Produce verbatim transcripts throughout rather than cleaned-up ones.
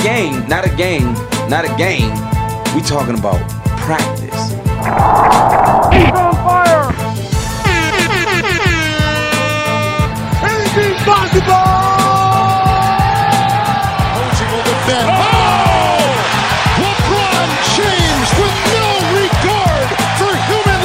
game, not a game, not a game. We talking about practice. He's on fire! Anything's possible! Coaching will defend. Oh! LeBron James with no regard for human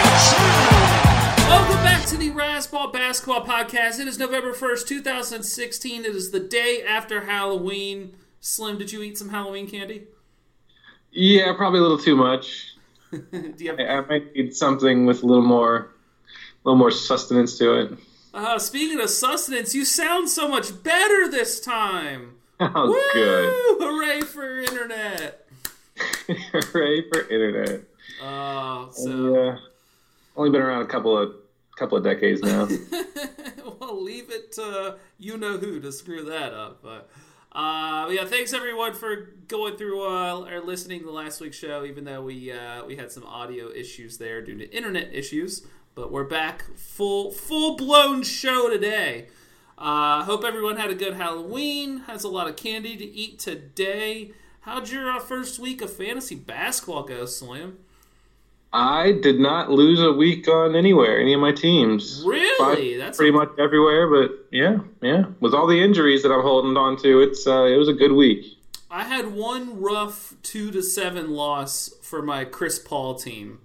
life. Welcome back to the Razzball Basketball Podcast. It is November first, twenty sixteen. It is the day after Halloween. Slim, did you eat some Halloween candy? Yeah, probably a little too much. Do you have... I, I might need something with a little more, a little more sustenance to it. Uh, speaking of sustenance, you sound so much better this time. Oh, Woo! good. Hooray for internet. Hooray for internet. Oh, so... Yeah. Only been around a couple of couple of decades now. Well, leave it to you-know-who to screw that up. But, uh, yeah, thanks, everyone, for going through uh, or listening to last week's show, even though we uh, we had some audio issues there due to internet issues. But we're back, full, full-blown show today. Uh, hope everyone had a good Halloween, has a lot of candy to eat today. How'd your uh, first week of fantasy basketball go, Slim? I did not lose a week on anywhere, any of my teams. Really? Five, That's pretty a... much everywhere, but yeah, yeah. With all the injuries that I'm holding on to, it's uh, it was a good week. I had one rough two to seven loss for my Chris Paul team.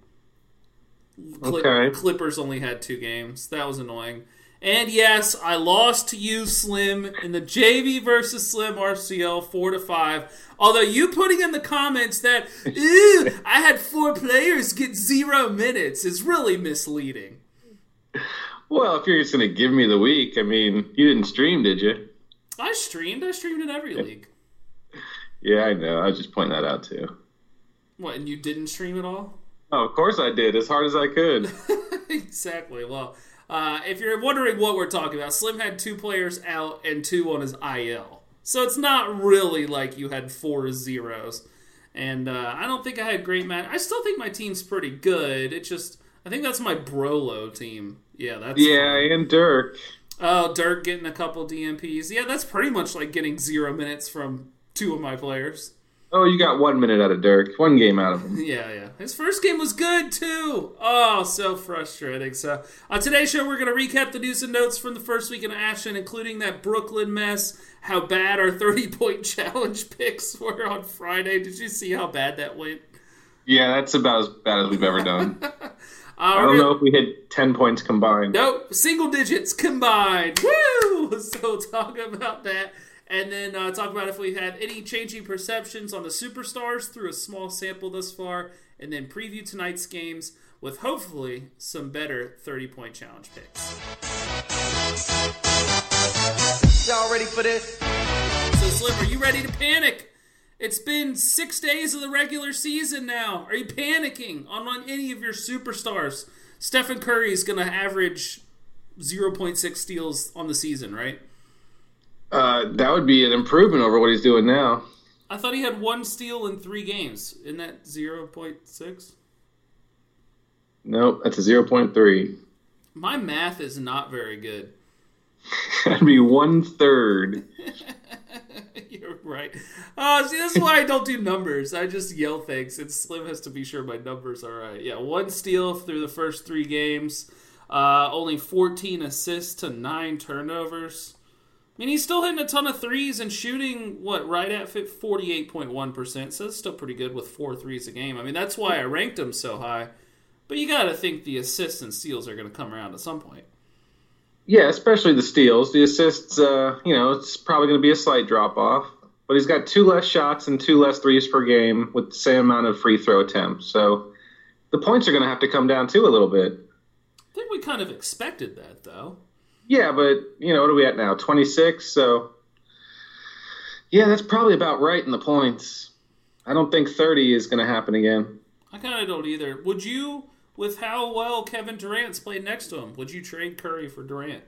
Clip, Okay. Clippers only had two games. That was annoying. And yes, I lost to you, Slim, in the J V versus Slim R C L four to five. Although you putting in the comments that ew, I had four players get zero minutes is really misleading. Well, if you're just going to give me the week, I mean, you didn't stream, did you? I streamed. I streamed in every league. Yeah, I know. I was just pointing that out too. What, and you didn't stream at all? Oh, of course I did, as hard as I could. Exactly. Well, uh, if you're wondering what we're talking about, Slim had two players out and two on his I L. So it's not really like you had four zeros. And uh, I don't think I had great match. I still think my team's pretty good. It just, I think that's my Brolo team. Yeah, that's Yeah, fun. and Dirk. Oh, Dirk getting a couple D M Ps. Yeah, that's pretty much like getting zero minutes from two of my players. Oh, you got one minute out of Dirk. One game out of him. Yeah, yeah. His first game was good, too. Oh, so frustrating. So, on today's show, we're going to recap the news and notes from the first week in action, including that Brooklyn mess, how bad our thirty-point challenge picks were on Friday. Did you see how bad that went? Yeah, that's about as bad as we've ever done. uh, I don't know if we hit ten points combined. Nope, single digits combined. Woo! So, we'll talk about that. And then uh, talk about if we had any changing perceptions on the superstars through a small sample thus far. And then preview tonight's games with hopefully some better thirty-point challenge picks. Y'all ready for this? So Slim, are you ready to panic? It's been six days of the regular season now. Are you panicking on, on any of your superstars? Stephen Curry is going to average zero point six steals on the season, right? Uh, that would be an improvement over what he's doing now. I thought he had one steal in three games. Isn't that zero point six? Nope, that's a zero point three. My math is not very good. That'd be one third. You're right. Uh, see, that's why I don't do numbers. I just yell things, and Slim has to be sure my numbers are right. Yeah, one steal through the first three games. Uh, only fourteen assists to nine turnovers. I mean, he's still hitting a ton of threes and shooting, what, right at forty-eight point one percent. So that's still pretty good with four threes a game. I mean, that's why I ranked him so high. But you got to think the assists and steals are going to come around at some point. Yeah, especially the steals. The assists, uh, you know, it's probably going to be a slight drop-off. But he's got two less shots and two less threes per game with the same amount of free throw attempts. So the points are going to have to come down, too, a little bit. I think we kind of expected that, though. Yeah, but, you know, what are we at now? twenty-six? So, yeah, that's probably about right in the points. I don't think thirty is going to happen again. I kind of don't either. Would you, with how well Kevin Durant's played next to him, would you trade Curry for Durant?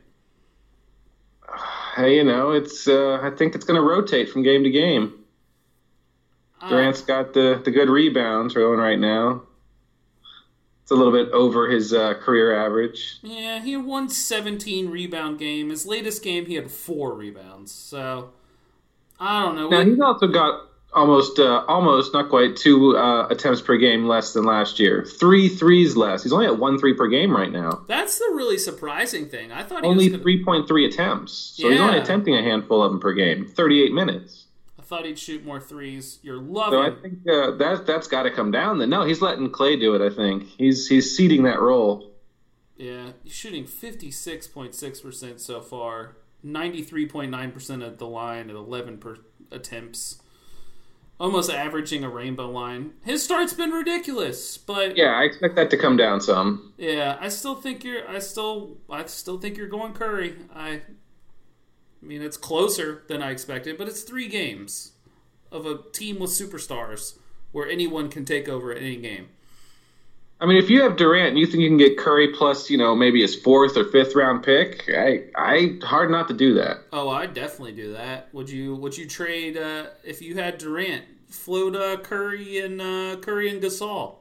Hey, you know, it's. Uh, I think it's going to rotate from game to game. Uh, Durant's got the, the good rebounds going right now. It's a little bit over his uh, career average. Yeah, he had one seventeen rebound game. His latest game, he had four rebounds. So, I don't know. Now, We- he's also got almost, uh, almost, not quite, two uh, attempts per game less than last year. Three threes less. He's only at one three per game right now. That's the really surprising thing. I thought he Only was gonna, three point three attempts. So he's Yeah. only attempting a handful of them per game. thirty-eight minutes. I thought he'd shoot more threes. You're So loving. I think uh, that, that's got to come down. Then No, he's letting Clay do it, I think. He's, he's ceding that role. Yeah, he's shooting fifty-six point six percent so far, ninety-three point nine percent at the line at eleven per attempts. Almost averaging a rainbow line. His start's been ridiculous, but Yeah, I expect that to come down some. yeah, I still think you're. I still, I still think you're going Curry. I, I mean, it's closer than I expected, but it's three games of a team with superstars where anyone can take over at any game. I mean, if you have Durant and you think you can get Curry plus, you know, maybe his fourth or fifth round pick, I, I hard not to do that. Oh, I'd definitely do that. Would you? Would you trade uh, if you had Durant? Float uh, Curry and uh, Curry and Gasol.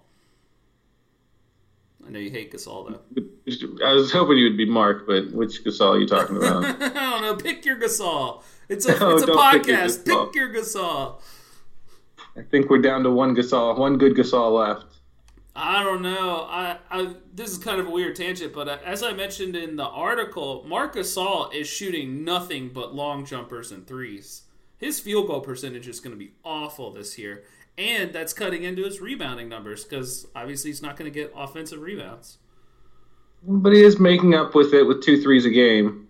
I know you hate Gasol though. I was hoping you would be Mark, but which Gasol are you talking about? I don't know. Pick your Gasol. It's a No, it's a don't pick your podcast. Gasol. Pick your Gasol. I think we're down to one Gasol, one good Gasol left. I don't know. I, I this is kind of a weird tangent, but uh, as I mentioned in the article, Marc Gasol is shooting nothing but long jumpers and threes. His field goal percentage is going to be awful this year, and that's cutting into his rebounding numbers because obviously he's not going to get offensive rebounds. But he is making up with it with two threes a game.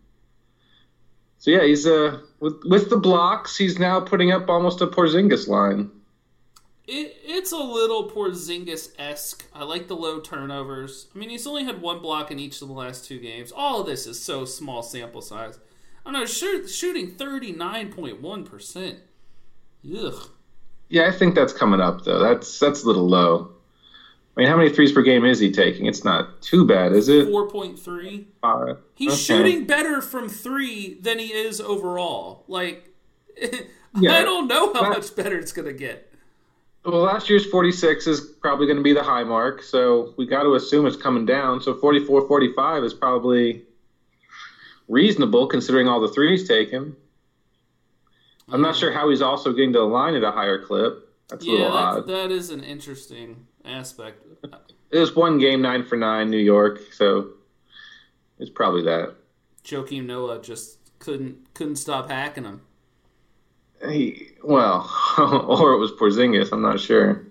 So yeah, he's uh with with the blocks, he's now putting up almost a Porzingis line. It, it's a little Porzingis-esque. I like the low turnovers. I mean, he's only had one block in each of the last two games. All of this is so small sample size. I don't know, shoot, shooting thirty-nine point one percent. Ugh. Yeah, I think that's coming up though. That's that's a little low. I mean, how many threes per game is he taking? It's not too bad, is it? four point three. Uh, He's okay. shooting better from three than he is overall. Like, Yeah, I don't know how that- much better it's going to get. Well, last year's forty-six is probably going to be the high mark, so we got to assume it's coming down. So forty-four, forty-five is probably reasonable considering all the threes taken. I'm not sure how he's also getting to the line at a higher clip. That's a Yeah, little that's, odd. that is an interesting aspect. It was one game, nine for nine, New York, so it's probably that. Joakim Noah just couldn't couldn't stop hacking him. He, well, or it was Porzingis, I'm not sure.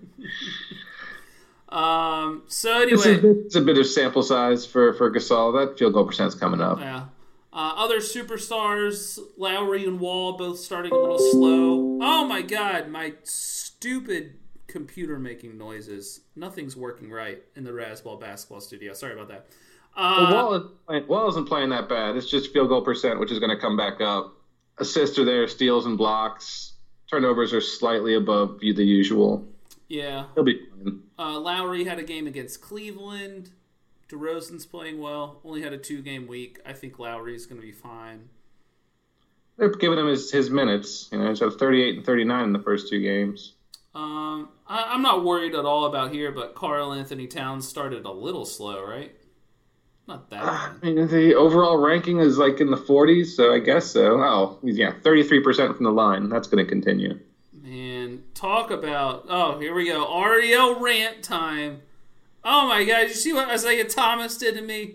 Um. So This anyway, is, this is a bit of sample size for, for Gasol. That field goal percent's coming up. yeah. Uh, other superstars, Lowry and Wall, both starting a little slow. Oh my God, my stupid computer making noises. Nothing's working right in the Razzball basketball studio. Sorry about that. Uh, Well, Wall, is, Wall isn't playing that bad. It's just field goal percent, which is going to come back up. Assists are there, steals and blocks. Turnovers are slightly above the usual. yeah. He'll be fine. Uh, Lowry had a game against Cleveland. DeRozan's playing well. Only had a two-game week. I think Lowry's going to be fine. They're giving him his, his minutes. You know, he's had thirty-eight and thirty-nine in the first two games. Um, I, I'm not worried at all about here, but Karl Anthony Towns started a little slow, right? Not that I bad. mean, the overall ranking is like in the forties, so I guess so. Oh, yeah, thirty-three percent from the line. That's going to continue. Man, talk about... Oh, here we go. Ariel rant time. Oh, my God. Did you see what Isaiah Thomas did to me?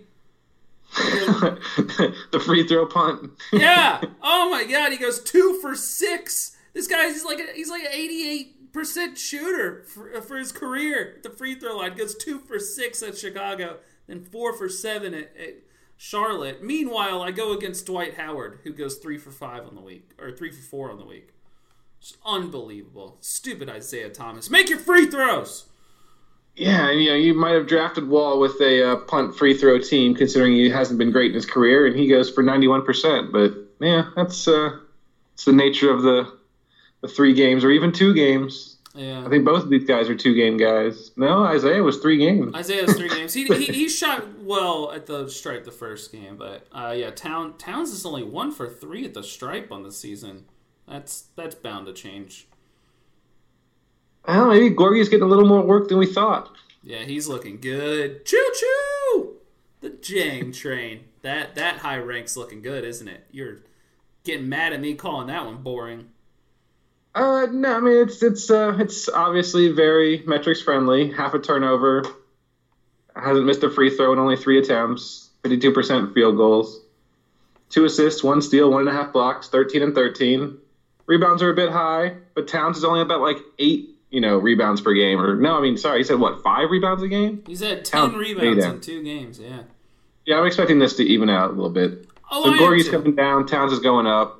The free throw punt. Yeah. Oh, my God. He goes two for six. This guy is like a, he's like an eighty-eight percent shooter for, for his career at the free throw line. Goes two for six at Chicago, then four for seven at, at Charlotte. Meanwhile, I go against Dwight Howard, who goes three for five on the week, or three for four on the week. It's unbelievable. Stupid Isaiah Thomas. Make your free throws. Yeah, and you know, you might have drafted Wall with a uh, punt free throw team, considering he hasn't been great in his career, and he goes for ninety-one percent. But yeah, that's uh, it's the nature of the the three games, or even two games. Yeah. I think both of these guys are two game guys. No, Isaiah was three games. Isaiah's three games. He, he he shot well at the stripe the first game, but uh, yeah, Town, Towns is only one for three at the stripe on the season. That's that's bound to change. Well, maybe Gorgie's getting a little more work than we thought. Yeah, he's looking good. Choo choo! The Jang train. That that high rank's looking good, isn't it? You're getting mad at me calling that one boring. Uh, no, I mean it's it's uh it's obviously very metrics friendly. Half a turnover, hasn't missed a free throw in only three attempts. Fifty-two percent field goals, two assists, one steal, one and a half blocks, thirteen and thirteen. Rebounds are a bit high, but Towns is only about like eight, you know, rebounds per game. Or no, I mean, sorry, he said what, five rebounds a game? He's had ten Towns, rebounds in two games. Yeah. Yeah, I'm expecting this to even out a little bit. Oh, so I Gorgie's am too. coming down, Towns is going up.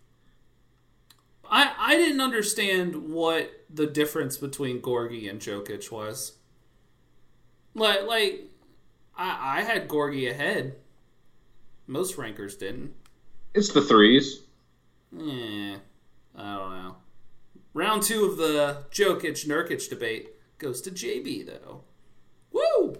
I I didn't understand what the difference between Gorgie and Jokic was. Like like I I had Gorgie ahead. Most rankers didn't. It's the threes. Yeah, I don't know. Round two of the Jokic Nurkic debate goes to J B though. Woo!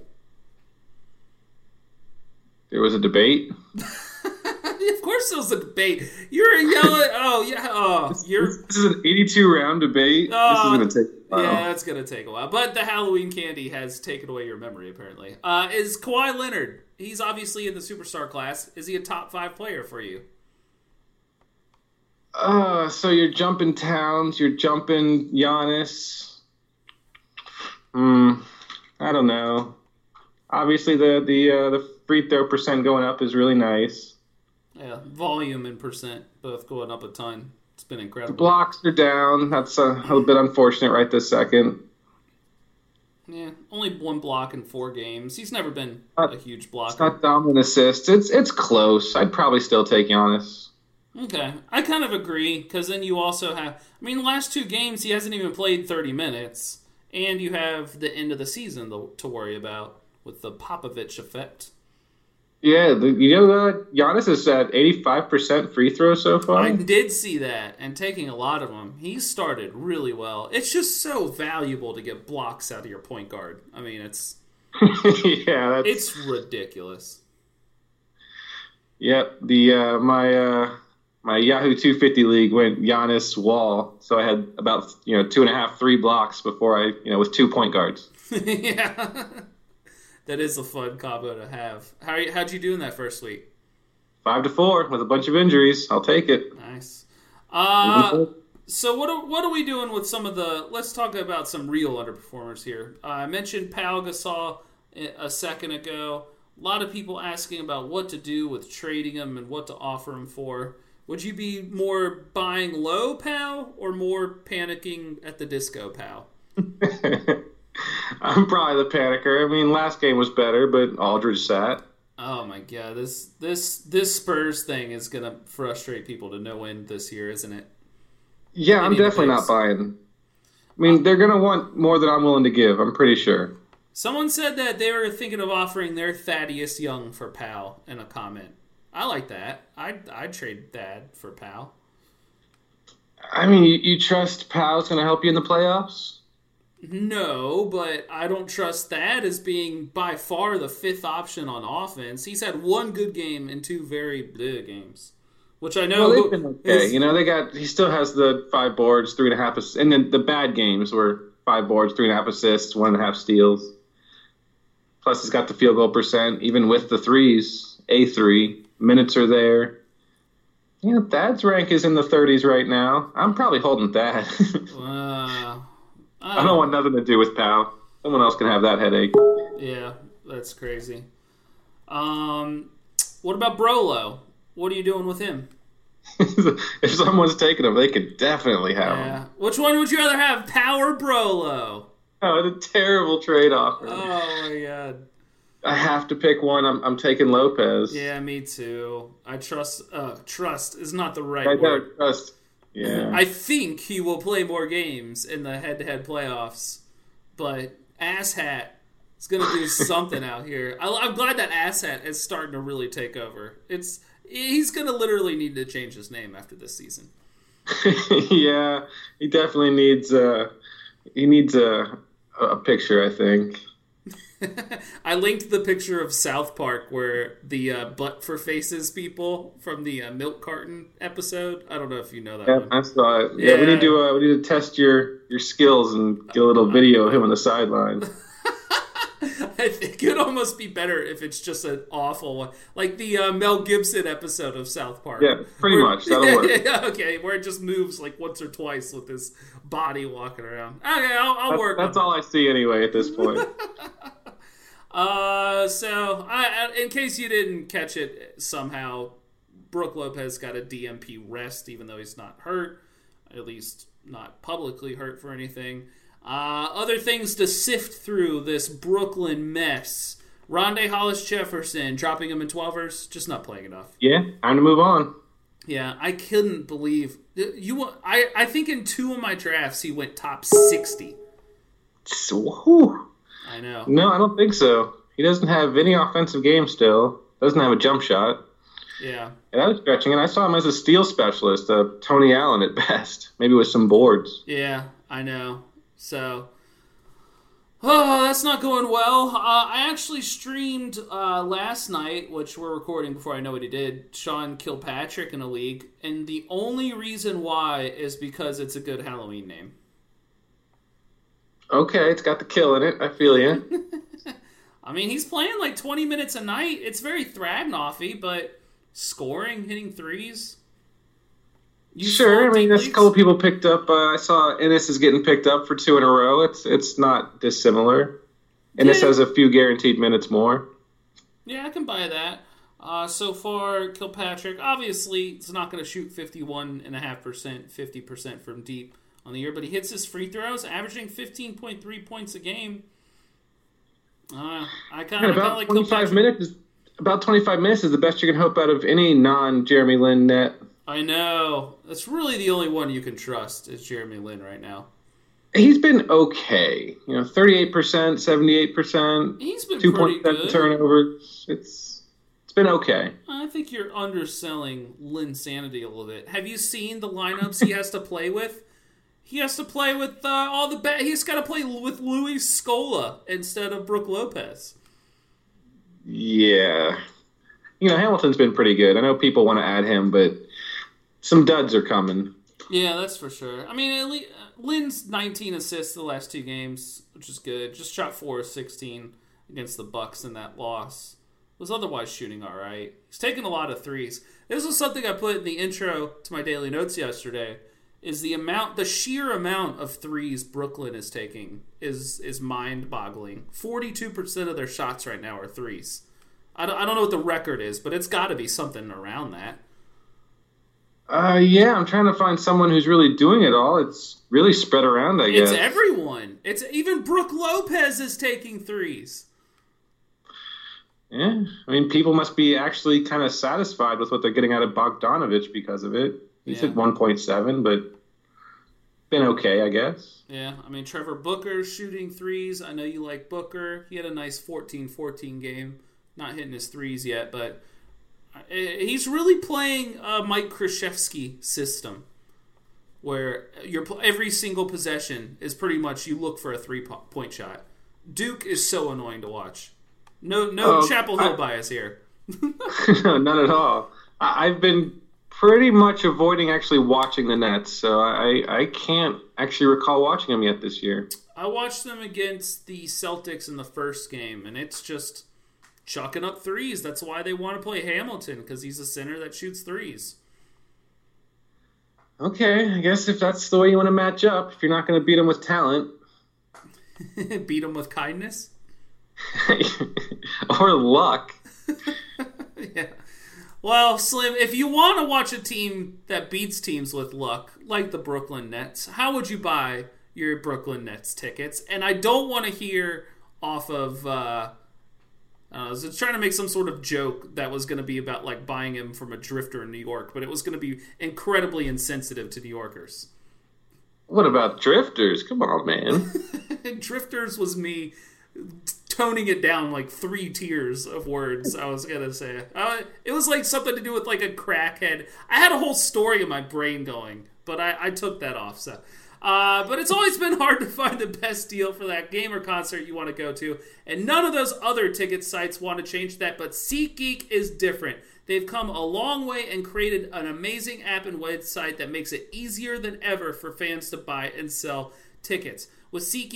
There was a debate. Of course, there was a debate. You're yelling. Oh yeah. Oh, you're. This is an eighty-two round debate. Uh, this is going to take a while. Yeah, that's gonna take a while. But the Halloween candy has taken away your memory. Apparently, uh, is Kawhi Leonard? He's obviously in the superstar class. Is he a top five player for you? Uh, so you're jumping Towns, you're jumping Giannis. Hmm, I don't know. Obviously, the the uh, the free throw percent going up is really nice. Yeah, volume and percent both going up a ton. It's been The incredible. blocks are down. That's a, a little bit unfortunate right this second. Yeah, only one block in four games. He's never been Not- a huge It's blocker. not dominant assists. It's it's close. I'd probably still take Giannis. Okay, I kind of agree, because then you also have... I mean, the last two games, he hasn't even played thirty minutes, and you have the end of the season to, to worry about with the Popovich effect. Yeah, the, you know uh, Giannis is at eighty-five percent free throws so far. I did see that, and taking a lot of them. He started really well. It's just so valuable to get blocks out of your point guard. I mean, it's yeah, that's it's ridiculous. Yep, the uh, my uh, my Yahoo two fifty league went Giannis Wall, so I had about you know two and a half, three blocks before I you know with two point guards. Yeah. That is a fun combo to have. How how'd you do in that first week? Five to four with a bunch of injuries. I'll take it. Nice. Uh, so what are, what are we doing with some of the? Let's talk about some real underperformers here. Uh, I mentioned Pau Gasol a second ago. A lot of people asking about what to do with trading him and what to offer him for. Would you be more buying low Pau or more panicking at the disco Pau? I'm probably the panicker. I mean, last game was better, but Aldridge sat. Oh my god, this this this Spurs thing is gonna frustrate people to no end this year, isn't it? Yeah, I'm Any definitely picks? not buying. I mean, they're going to want more than I'm willing to give. I'm pretty sure. Someone said that they were thinking of offering their Thaddeus Young for Pau in a comment. I like that. I'd, I'd trade Thad for Pau. I mean, you, you trust Powell's going to help you in the playoffs? No, but I don't trust Thad as being by far the fifth option on offense. He's had one good game and two very bleh games, which I know. Well, they've been okay. is- You know, they got. He still has the five boards, three and a half, ass- and then the bad games were five boards, three and a half assists, one and a half steals. Plus, he's got the field goal percent, even with the threes, a three minutes are there. You know, Thad's rank is in the thirties right now. I'm probably holding Thad. uh, I don't want nothing to do with Powell. Someone else can have that headache. Yeah, that's crazy. Um, what about Brolo? What are you doing with him? If someone's taking him, they could definitely have him. Yeah. Which one would you rather have, Power Brolo? Oh, it's a terrible trade offer. Oh my god. I have to pick one. I'm, I'm taking Lopez. Yeah, me too. I trust. Uh, trust is not the right I word. don't trust. Yeah. I think he will play more games in the head-to-head playoffs, but asshat is going to do something out here. I, I'm glad that asshat is starting to really take over. It's he's going to literally need to change his name after this season. Yeah, he definitely needs uh he needs a a picture, I think. I linked the picture of South Park where the uh, butt for faces people from the uh, milk carton episode. I don't know if you know that Yeah, one. I saw it. Yeah, we Yeah. need to uh, we need to test your your skills and get a little video of him on the sideline. I think it'd almost be better if it's just an awful one. Like the uh, Mel Gibson episode of South Park. Yeah, pretty where, much. That'll work. Okay, where it just moves like once or twice with his body walking around. Okay, I'll, I'll That's, work that's on all I see anyway at this point. Uh, so, I, in case you didn't catch it somehow, Brook Lopez got a D N P rest, even though he's not hurt, at least not publicly hurt for anything. Uh, other things to sift through this Brooklyn mess. Rondae Hollis-Jefferson, dropping him in twelvers, just not playing enough. Yeah, time to move on. Yeah, I couldn't believe you. I I think in two of my drafts he went top sixty. So, whew. I know. No, I don't think so. He doesn't have any offensive game still. Doesn't have a jump shot. Yeah. And I was stretching, and I saw him as a steal specialist, uh, Tony Allen at best, maybe with some boards. Yeah, I know. So, oh, that's not going well. Uh, I actually streamed uh, last night, which we're recording before I know what he did, Sean Kilpatrick in a league, and the only reason why is because it's a good Halloween name. Okay, it's got the kill in it. I feel you. I mean, he's playing like twenty minutes a night. It's very Thragnoffy, but scoring, hitting threes. You Sure, I mean, there's a leagues? couple people picked up. Uh, I saw Ennis is getting picked up for two in a row. It's it's not dissimilar. Ennis Yeah. has a few guaranteed minutes more. Yeah, I can buy that. Uh, so far, Kilpatrick, obviously, it's not going to shoot fifty-one point five percent, fifty percent from deep on the year, but he hits his free throws, averaging fifteen point three points a game. Uh, I kind And of about like twenty-five Kilpatrick. minutes is about twenty-five minutes is the best you can hope out of any non-Jeremy Lin net. I know. That's really the only one you can trust is Jeremy Lin right now. He's been okay. You know, thirty-eight percent, seventy-eight percent, He's been two pretty point seven good. turnovers. It's it's been okay. I think you're underselling Lin sanity a little bit. Have you seen the lineups he has to play with? He has to play with uh, all the ba- he's got to play with Luis Scola instead of Brook Lopez. Yeah. You know, Hamilton's been pretty good. I know people want to add him, but some duds are coming. Yeah, that's for sure. I mean, at least, Lin's nineteen assists the last two games, which is good. Just shot four of sixteen against the Bucks in that loss. Was otherwise shooting all right. He's taking a lot of threes. This was something I put in the intro to my daily notes yesterday. Is the amount, the sheer amount of threes Brooklyn is taking is is mind-boggling. forty-two percent of their shots right now are threes. I don't, I don't know what the record is, but it's got to be something around that. Uh, yeah, I'm trying to find someone who's really doing it all. It's really spread around, I guess. It's everyone. It's even Brook Lopez is taking threes. Yeah, I mean, people must be actually kind of satisfied with what they're getting out of Bogdanovich because of it. He's Yeah. at one point seven, but been okay, I guess. Yeah, I mean, Trevor Booker's shooting threes. I know you like Booker. He had a nice fourteen fourteen game. Not hitting his threes yet, but he's really playing a Mike Krzyzewski system where your every single possession is pretty much you look for a three-point shot. Duke is so annoying to watch. No no Oh, Chapel Hill I- bias here. No, none at all. I- I've been pretty much avoiding actually watching the Nets, so I, I can't actually recall watching them yet this year. I watched them against the Celtics in the first game, and it's just chucking up threes. That's why they want to play Hamilton, because he's a center that shoots threes. Okay, I guess if that's the way you want to match up, if you're not going to beat them with talent. Beat them with kindness. Or luck. Yeah. Well, Slim, if you want to watch a team that beats teams with luck, like the Brooklyn Nets, how would you buy your Brooklyn Nets tickets? And I don't want to hear off of... Uh, I was just trying to make some sort of joke that was going to be about like buying him from a drifter in New York, but it was going to be incredibly insensitive to New Yorkers. What about drifters? Come on, man. Drifters was me toning it down like three tiers of words. I was gonna say uh, it was like something to do with like a crackhead. I had a whole story in my brain going, but I, I took that off. So. Uh, but it's always been hard to find the best deal for that game or concert you want to go to, and none of those other ticket sites want to change that, but SeatGeek is different. They've come a long way and created an amazing app and website that makes it easier than ever for fans to buy and sell tickets. With SeatGeek,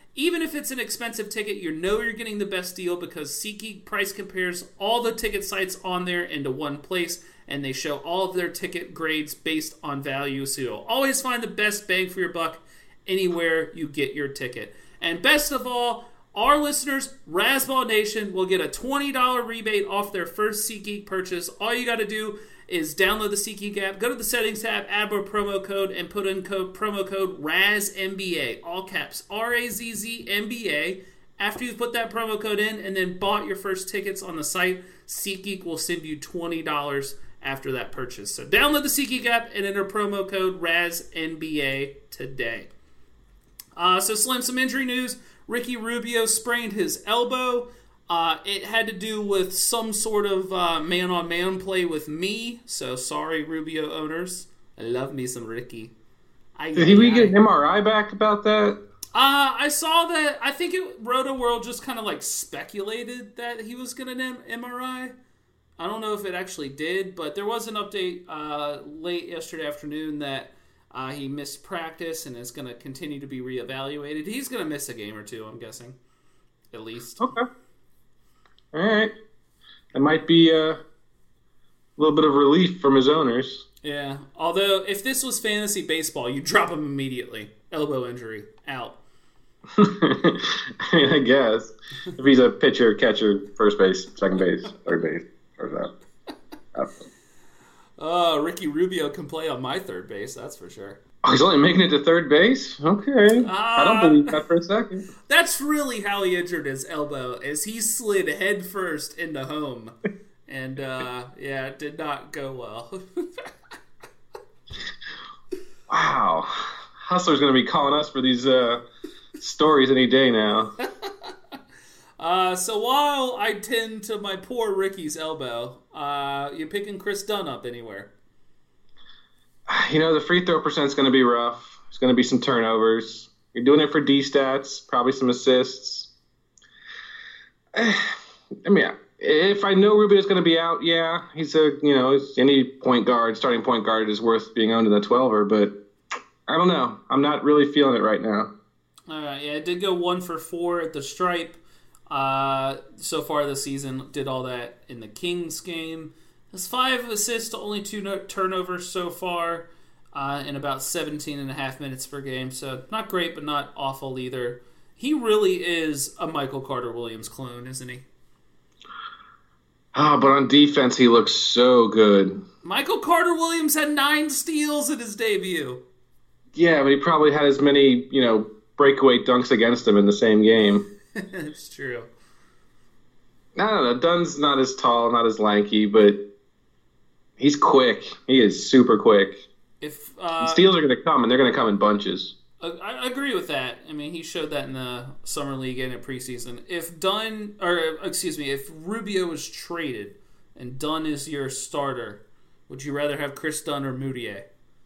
Even if it's an expensive ticket, you know you're getting the best deal because SeatGeek price compares all the ticket sites on there into one place, and they show all of their ticket grades based on value, so you'll always find the best bang for your buck anywhere you get your ticket. And best of all, our listeners, Razzball Nation, will get a twenty dollars rebate off their first SeatGeek purchase. All you got to do is download the SeatGeek app, go to the settings tab, add a promo code, and put in code promo code R A Z M B A, all caps, R A Z Z M B A. After you've put that promo code in and then bought your first tickets on the site, SeatGeek will send you twenty dollars after that purchase. So download the SeatGeek app and enter promo code R A Z M B A today. Uh, so Slim, some injury news. Ricky Rubio sprained his elbow. Uh, it had to do with some sort of uh, man-on-man play with me. So sorry, Rubio owners. I love me some Ricky. I, Did we get an M R I back about that? Uh, I saw that. I think it, Roto World just kind of like speculated that he was going to an M R I. I don't know if it actually did, but there was an update uh, late yesterday afternoon that uh, he missed practice and is going to continue to be reevaluated. He's going to miss a game or two, I'm guessing, at least. Okay. All right. That might be a little bit of relief from his owners. Yeah. Although, if this was fantasy baseball, you drop him immediately. Elbow injury. Out. I guess. If he's a pitcher, catcher, first base, second base, third base, or that. Out. Oh, Ricky Rubio can play on my third base, that's for sure. Oh, he's only making it to third base? Okay. Uh, I don't believe that for a second. That's really how he injured his elbow, is he slid head first into home. And, uh, yeah, it did not go well. Wow. Hustler's going to be calling us for these uh, stories any day now. uh, so while I tend to my poor Ricky's elbow, uh, you picking Chris Dunn up anywhere? You know, the free throw percent's going to be rough. There's going to be some turnovers. You're doing it for D-stats, probably some assists. I mean, if I know Rubio's going to be out, yeah, he's a, you know, any point guard, starting point guard is worth being owned in the twelver, but I don't know. I'm not really feeling it right now. All right, yeah, it did go one for four at the stripe uh, so far this season. Did all that in the Kings game. Has five assists to only two no- turnovers so far uh, in about seventeen and a half minutes per game. So not great, but not awful either. He really is a Michael Carter-Williams clone, isn't he? Oh, but on defense, he looks so good. Michael Carter-Williams had nine steals in his debut. Yeah, but he probably had as many, you know, breakaway dunks against him in the same game. It's true. I don't know. Dunn's not as tall, not as lanky, but he's quick. He is super quick. If uh, steals are going to come, and they're going to come in bunches. I agree with that. I mean, he showed that in the summer league and in preseason. If Dunn, or excuse me, if Rubio was traded and Dunn is your starter, would you rather have Chris Dunn or Moutier?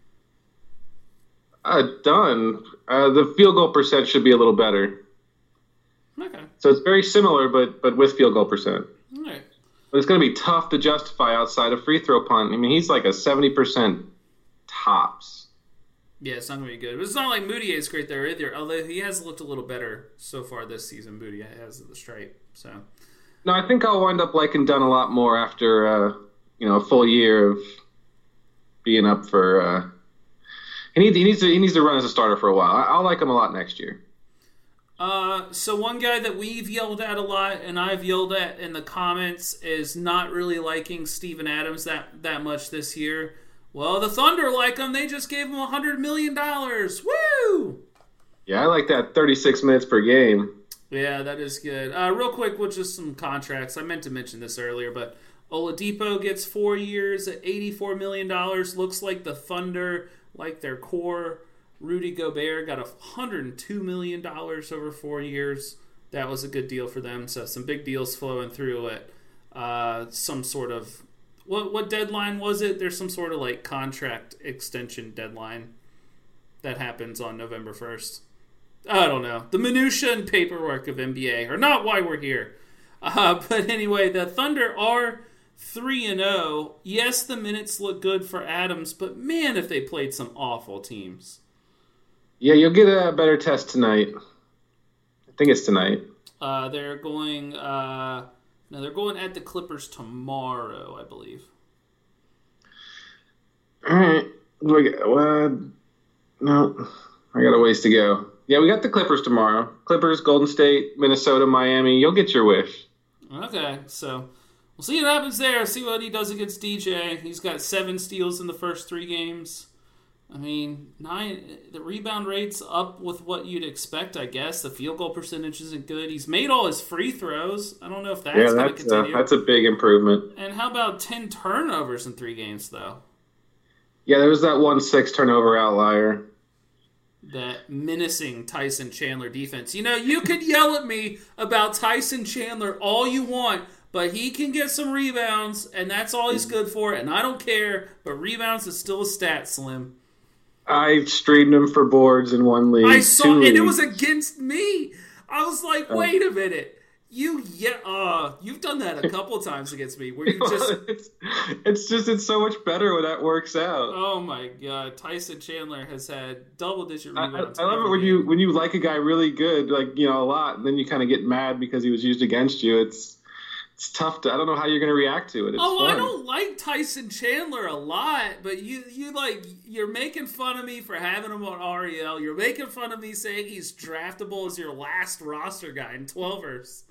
Uh, Dunn. Uh, the field goal percent should be a little better. Okay. So it's very similar, but but with field goal percent. All right. But it's going to be tough to justify outside a free throw punt. I mean, he's like a seventy percent tops. Yeah, it's not going to be good. But it's not like Moutier is great there either, although he has looked a little better so far this season, Moutier has at the stripe. So. No, I think I'll wind up liking Dunn a lot more after, uh, you know, a full year of being up for uh, – he, needs, he, needs to, he needs to run as a starter for a while. I, I'll like him a lot next year. Uh, so one guy that we've yelled at a lot, and I've yelled at in the comments, is not really liking Steven Adams that, that much this year. Well, the Thunder like him. They just gave him one hundred million dollars. Woo! Yeah, I like that thirty-six minutes per game. Yeah, that is good. Uh, real quick with just some contracts. I meant to mention this earlier, but Oladipo gets four years at eighty-four million dollars. Looks like the Thunder like their core. Rudy Gobert got one hundred two million dollars over four years. That was a good deal for them. So some big deals flowing through at uh, some sort of... What what deadline was it? There's some sort of like contract extension deadline that happens on November first. I don't know. The minutia and paperwork of N B A are not why we're here. Uh, but anyway, the Thunder are three and oh. Yes, the minutes look good for Adams, but man, if they played some awful teams. Yeah, you'll get a better test tonight. think it's tonight. Uh, they're going. Uh, no, they're going at the Clippers tomorrow, I believe. All right. Well, no, I got a ways to go. Yeah, we got the Clippers tomorrow. Clippers, Golden State, Minnesota, Miami. You'll get your wish. Okay, so we'll see what happens there. See what he does against D J. He's got seven steals in the first three games. I mean, nine. The rebound rate's up with what you'd expect, I guess. The field goal percentage isn't good. He's made all his free throws. I don't know if that's yeah, going to that's continue. A, that's a big improvement. And how about ten turnovers in three games, though? Yeah, there was that one six turnover outlier. That menacing Tyson Chandler defense. You know, you could yell at me about Tyson Chandler all you want, but he can get some rebounds, and that's all he's good for, and I don't care, but rebounds is still a stat, Slim. I streamed him for boards in one league. I saw, two and leagues. it was against me. I was like, wait a minute. You, yeah, uh, you've done that a couple of times against me, where you just... it's, it's just, it's so much better when that works out. Oh my God, Tyson Chandler has had double-digit I, rebounds. I love it when game. you when you like a guy really good, like, you know, a lot, and then you kind of get mad because he was used against you. It's it's tough to. I don't know how you're going to react to it. It's oh, fun. I don't like Tyson Chandler a lot, but you you like you're making fun of me for having him on R E L. You're making fun of me saying he's draftable as your last roster guy in twelvers.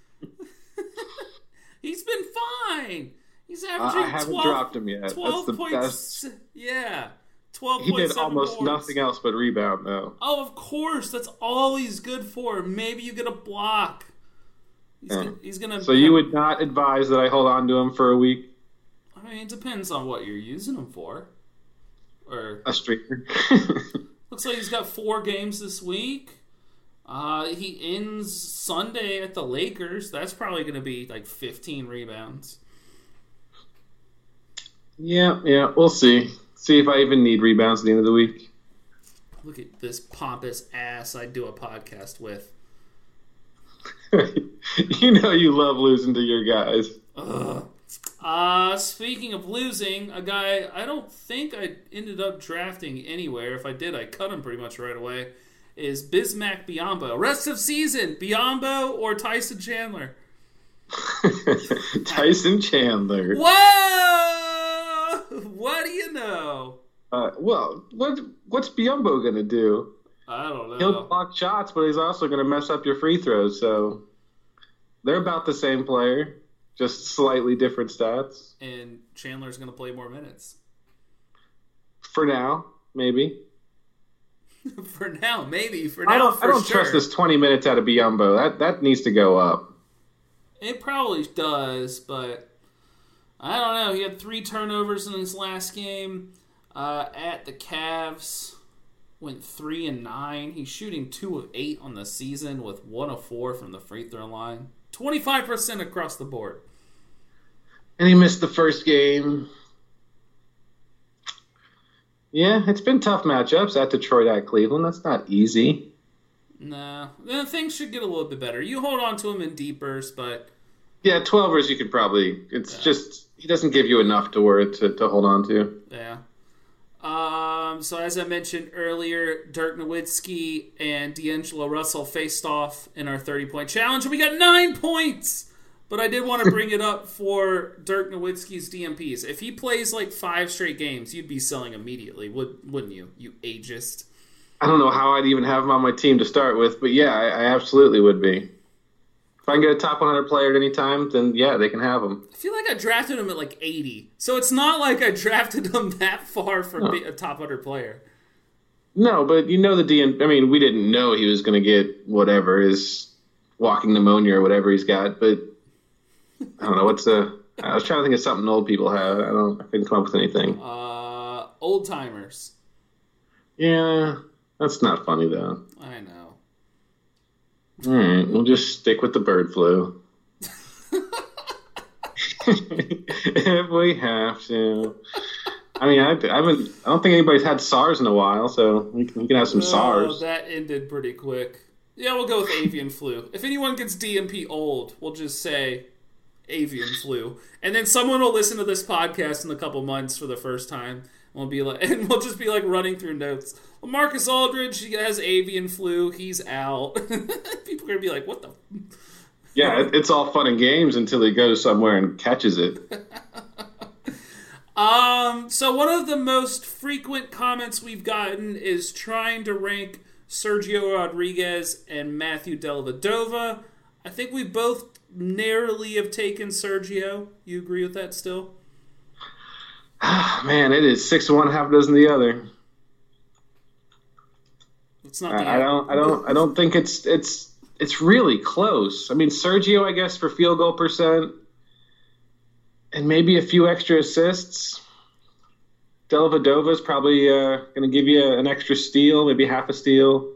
He's been fine. He's averaging I haven't twelve, dropped him yet. twelve That's the points. best. Yeah, twelve. He did almost boards. nothing else but rebound, though. Oh, of course. That's all he's good for. Maybe you get a block. He's, Yeah. gonna, he's gonna. So you would not advise that I hold on to him for a week? I mean, it depends on what you're using him for. Or A streaker. looks like he's got four games this week. Uh, he ends Sunday at the Lakers. That's probably going to be like fifteen rebounds. Yeah, yeah, we'll see. See if I even need rebounds at the end of the week. Look at this pompous ass I do a podcast with. You know you love losing to your guys. Ugh. Uh, speaking of losing, a guy I don't think I ended up drafting anywhere. If I did, I cut him pretty much right away. Is Bismack Biyombo. Rest of season, Biyombo or Tyson Chandler? Tyson Chandler. Whoa! What do you know? Uh, well, what what's Biyombo going to do? I don't know. He'll block shots, but he's also going to mess up your free throws. So they're about the same player, just slightly different stats. And Chandler's going to play more minutes. For now, maybe. For now, maybe. For now, I don't, for I don't sure. trust this twenty minutes out of Biyombo. That that needs to go up. It probably does, but I don't know. He had three turnovers in his last game uh, at the Cavs. Went three and nine. He's shooting two of eight on the season with one of four from the free throw line. Twenty-five percent across the board. And he missed the first game. Yeah, it's been tough matchups at Detroit, at Cleveland. That's not easy. Nah, then things should get a little bit better. You hold on to him in deep bursts, but Yeah, twelvers you could probably. It's Yeah. just he doesn't give you enough to worry to, to hold on to. yeah. Um, so as I mentioned earlier, Dirk Nowitzki and D'Angelo Russell faced off in our thirty-point challenge, and we got nine points! But I did want to bring it up for Dirk Nowitzki's D M Ps. If he plays like five straight games, you'd be selling immediately, would, wouldn't you, you ageist? I don't know how I'd even have him on my team to start with, but yeah, I, I absolutely would be. If I can get a top one hundred player at any time, then yeah, they can have him. I feel like I drafted him at like eighty. So it's not like I drafted him that far from being a top one hundred player. No, but you know the D M. I mean, we didn't know he was going to get whatever his walking pneumonia or whatever he's got, but I don't know what's the. I was trying to think of something old people have. I don't. I couldn't come up with anything. Uh, old timers. Yeah, that's not funny though. I know. All right, we'll just stick with the bird flu. If we have to. I mean, I, I haven't. I don't think anybody's had SARS in a while, so we can, we can have some Oh, SARS. that ended pretty quick. Yeah, we'll go with avian flu. If anyone gets D M P old, we'll just say avian flu. And then someone will listen to this podcast in a couple months for the first time. We'll be like, and we'll just be like running through notes. Well, Marcus Aldridge, he has avian flu. He's out. People are gonna be like, "What the?" Yeah, it, it's all fun and games until he goes somewhere and catches it. um. So one of the most frequent comments we've gotten is trying to rank Sergio Rodriguez and Matthew Dellavedova. I think we both narrowly have taken Sergio. You agree with that still? Man, it is six one, half dozen the other. It's not. The I, I don't. I don't. I don't think it's. It's. It's really close. I mean, Sergio, I guess, for field goal percent, and maybe a few extra assists. Dellavedova is probably uh, going to give you an extra steal, maybe half a steal.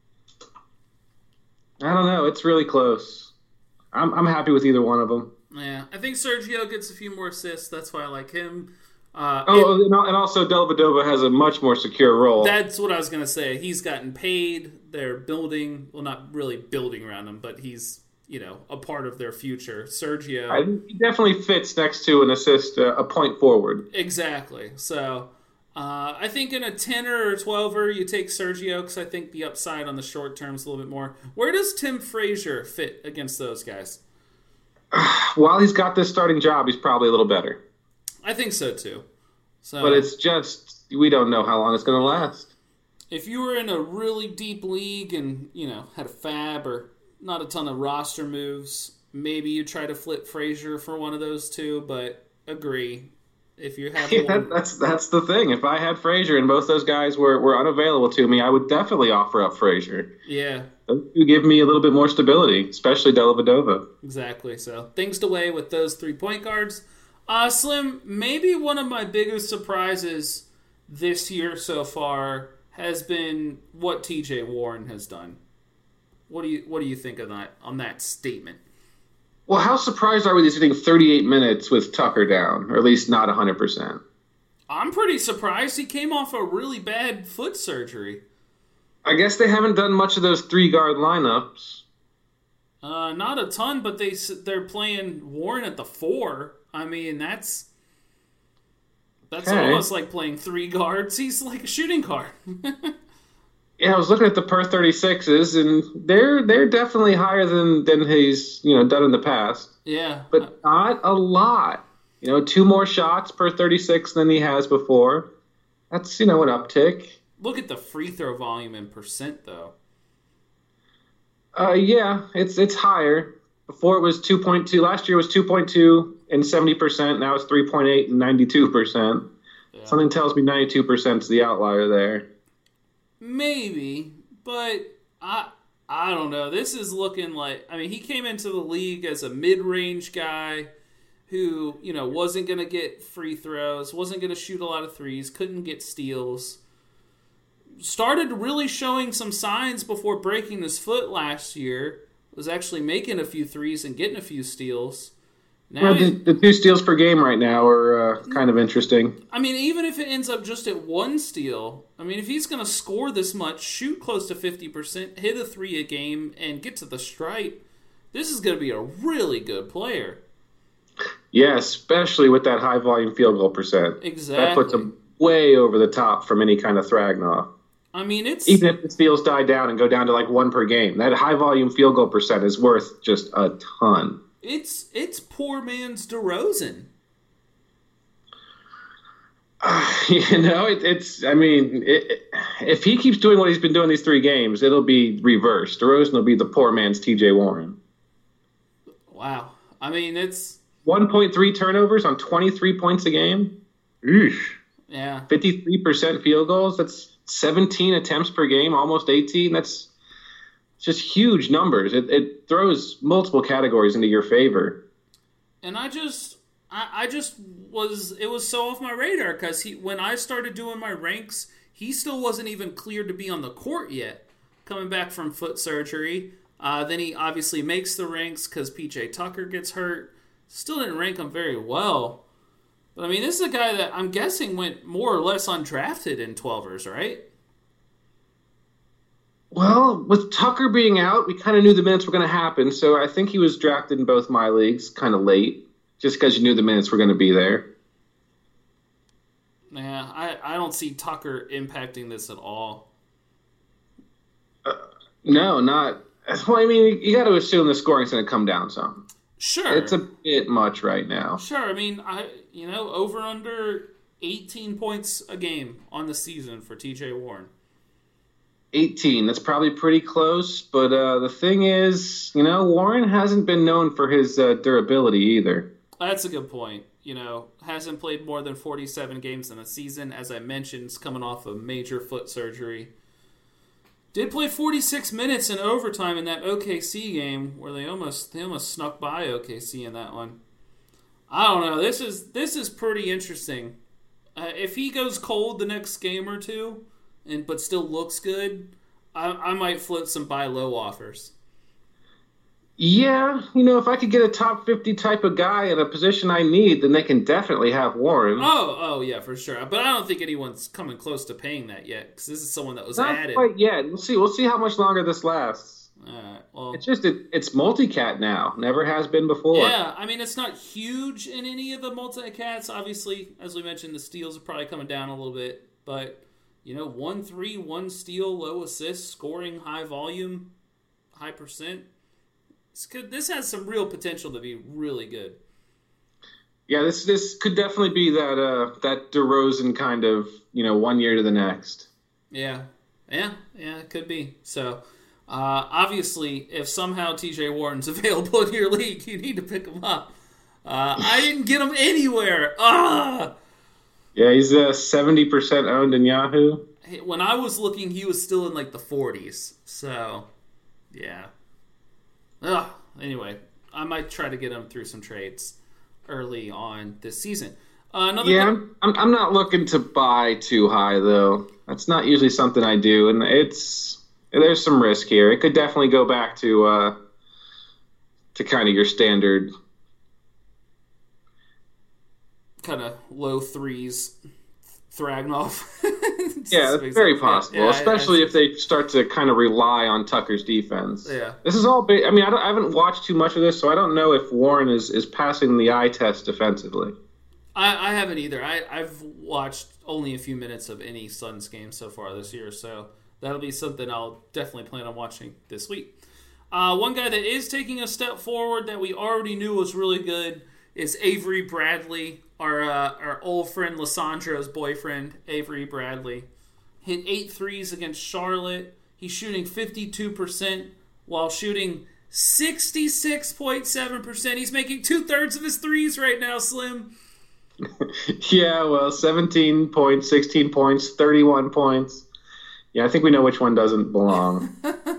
I don't know. It's really close. I'm. I'm happy with either one of them. Yeah, I think Sergio gets a few more assists. That's why I like him. Uh, oh, it, and also Dellavedova has a much more secure role. That's what I was going to say. He's gotten paid. They're building, well, not really building around him, but he's, you know, a part of their future. Sergio. I, he definitely fits next to an assist, uh, a point forward. Exactly. So uh, I think in a tenner or twelver, you take Sergio because I think the upside on the short term is a little bit more. Where does Tim Frazier fit against those guys? While he's got this starting job, he's probably a little better. I think so, too. So, but it's just, we don't know how long it's going to last. If you were in a really deep league and, you know, had a fab or not a ton of roster moves, maybe you try to flip Frazier for one of those two, but agree. If you have yeah, one... that's that's the thing. If I had Frazier and both those guys were, were unavailable to me, I would definitely offer up Frazier. Yeah. You give me a little bit more stability, especially Dellavedova. Exactly. So things to weigh with those three point guards. Uh, Slim, maybe one of my biggest surprises this year so far has been what T J Warren has done. What do you what do you think of that on that statement? Well, how surprised are we that he's getting thirty-eight minutes with Tucker down, or at least not one hundred percent? I'm pretty surprised. He came off a really bad foot surgery. I guess they haven't done much of those three-guard lineups. Uh, not a ton, but they, they're playing Warren at the four. I mean, that's that's okay. almost like playing three guards. He's like a shooting guard. Yeah, I was looking at the per thirty-sixes, and they're they're definitely higher than, than he's you know done in the past. Yeah, but not a lot. You know, two more shots per thirty-six than he has before. That's you know an uptick. Look at the free throw volume in percent, though. Uh, yeah, it's it's higher. Before it was two point two. Last year was two point two and seventy percent. Now it's three point eight and ninety-two percent. Yeah. Something tells me ninety-two percent is the outlier there. Maybe, but I I don't know. This is looking like, I mean, he came into the league as a mid-range guy who, you know, wasn't going to get free throws, wasn't going to shoot a lot of threes, couldn't get steals. Started really showing some signs before breaking his foot last year. Was actually making a few threes and getting a few steals. Now well, the, the two steals per game right now are uh, kind of interesting. I mean, even if it ends up just at one steal, I mean, if he's going to score this much, shoot close to fifty percent, hit a three a game, and get to the stripe, this is going to be a really good player. Yeah, especially with that high-volume field goal percent. Exactly. That puts him way over the top from any kind of Thragnoff. I mean, it's... Even if the steals die down and go down to like one per game, that high-volume field goal percent is worth just a ton. It's it's poor man's DeRozan. Uh, you know, it, it's, I mean, it, if he keeps doing what he's been doing these three games, it'll be reversed. DeRozan will be the poor man's T J Warren. Wow. I mean, it's... one point three turnovers on twenty-three points a game. Eesh. Yeah. fifty-three percent field goals. That's seventeen attempts per game, almost eighteen. That's just huge numbers. It, it throws multiple categories into your favor. And I just, I, I just was, it was so off my radar because he, when I started doing my ranks, he still wasn't even cleared to be on the court yet, coming back from foot surgery. Uh, then he obviously makes the ranks because P J Tucker gets hurt. Still didn't rank him very well. But, I mean, this is a guy that I'm guessing went more or less undrafted in twelvers, right? Well, with Tucker being out, we kind of knew the minutes were going to happen. So I think he was drafted in both my leagues kind of late, just because you knew the minutes were going to be there. Yeah, I, I don't see Tucker impacting this at all. Uh, no, not. Well, I mean, you got to assume the scoring's going to come down some. Sure. It's a bit much right now. Sure, I mean, I you know, over under eighteen points a game on the season for T J Warren. eighteen, that's probably pretty close, but uh, the thing is, you know, Warren hasn't been known for his uh, durability either. That's a good point. You know, hasn't played more than forty-seven games in a season. As I mentioned, is coming off a major foot surgery. Did play forty-six minutes in overtime in that O K C game where they almost they almost snuck by O K C in that one. I don't know. This is this is pretty interesting. Uh, if he goes cold the next game or two, and but still looks good, I, I might float some buy low offers. Yeah, you know, if I could get a top fifty type of guy in a position I need, then they can definitely have Warren. Oh, oh yeah, for sure. But I don't think anyone's coming close to paying that yet, because this is someone that was Not added. quite yet. We'll see. We'll see how much longer this lasts. All right, well, It's just it, it's multi-cat now. Never has been before. yeah, I mean, it's not huge in any of the multi-cats. Obviously, as we mentioned, the steals are probably coming down a little bit. But, you know, one three, one steal, low assist, scoring, high volume, high percent. It's good. This has some real potential to be really good. Yeah, this this could definitely be that uh, that DeRozan kind of, you know, one year to the next. Yeah, yeah, yeah, it could be. So, uh, obviously, if somehow T J Warren's available in your league, you need to pick him up. Uh, I didn't get him anywhere. Ah! Yeah, he's uh, seventy percent owned in Yahoo. When I was looking, he was still in like the forties. So, yeah. Ugh. Anyway, I might try to get him through some trades early on this season. Uh, another Yeah, one- I'm, I'm not looking to buy too high, though. That's not usually something I do, and it's there's some risk here. It could definitely go back to uh, to kind of your standard. kind of low threes, Thragnoff. Yeah, it's very possible, Yeah, yeah, especially I- if they start to kind of rely on Tucker's defense. Yeah. This is all. Ba- I mean, I, don't, I haven't watched too much of this, so I don't know if Warren is, is passing the eye test defensively. I, I haven't either. I, I've watched only a few minutes of any Suns game so far this year, so that'll be something I'll definitely plan on watching this week. Uh, one guy that is taking a step forward that we already knew was really good is Avery Bradley, our uh, our old friend Lissandro's boyfriend, Avery Bradley. Hit eight threes against Charlotte. He's shooting fifty-two percent while shooting sixty-six point seven percent. He's making two-thirds of his threes right now, Slim. Yeah, well, seventeen points, sixteen points, thirty-one points. Yeah, I think we know which one doesn't belong.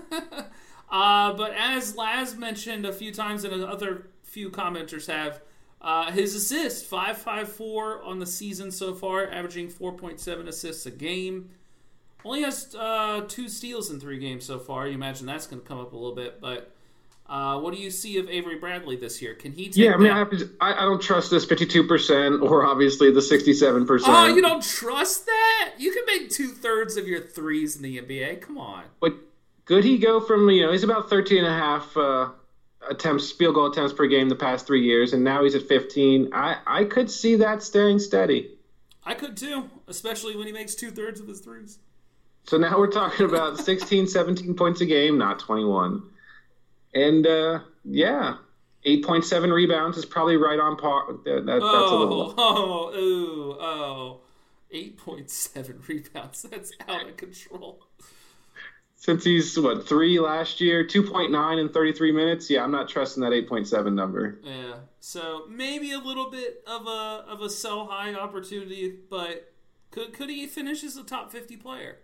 uh, but as Laz mentioned a few times and other few commenters have, uh, his assist, five five four on the season so far, averaging four point seven assists a game. Only has uh, two steals in three games so far. You imagine that's going to come up a little bit. But uh, what do you see of Avery Bradley this year? Can he take Yeah, I mean, that? I, have to, I, I don't trust this fifty-two percent or obviously the sixty-seven percent. Oh, you don't trust that? You can make two-thirds of your threes in the N B A. Come on. But could he go from, you know, he's about thirteen and a half uh, attempts, field goal attempts per game the past three years, and now he's at fifteen. I, I could see that staying steady. I could too, especially when he makes two-thirds of his threes. So now we're talking about sixteen, seventeen points a game, not twenty-one. And, uh, yeah, eight point seven rebounds is probably right on par. That, that, that's a little... Oh, oh, ooh, oh. eight point seven rebounds. That's out of control. Since he's, what, three last year, two point nine in thirty-three minutes, yeah, I'm not trusting that eight point seven number. Yeah. So maybe a little bit of a of a sell high opportunity, but could could he finish as a top fifty player?